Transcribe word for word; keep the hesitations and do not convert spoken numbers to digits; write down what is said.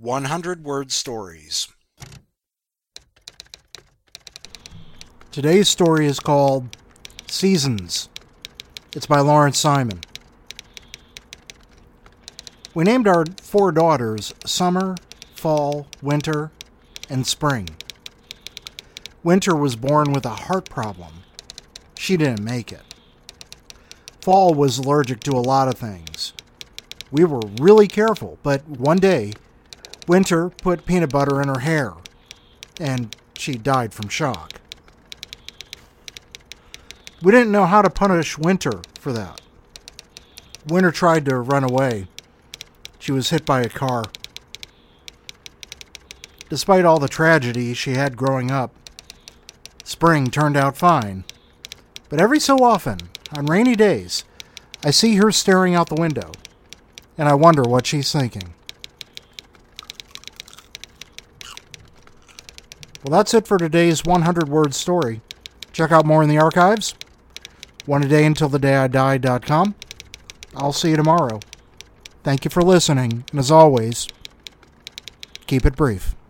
one hundred word stories. Today's story is called Seasons. It's by Lawrence Simon. We named our four daughters Summer, Fall, Winter, and Spring. Winter was born with a heart problem. She didn't make it. Fall was allergic to a lot of things. We were really careful, but one day, Winter put peanut butter in her hair, and she died from shock. We didn't know how to punish Winter for that. Winter tried to run away. She was hit by a car. Despite all the tragedy she had growing up, Spring turned out fine. But every so often, on rainy days, I see her staring out the window, and I wonder what she's thinking. Well, that's it for today's one hundred word story. Check out more in the archives. One a day until the day I die dot com. I'll see you tomorrow. Thank you for listening, and as always, keep it brief.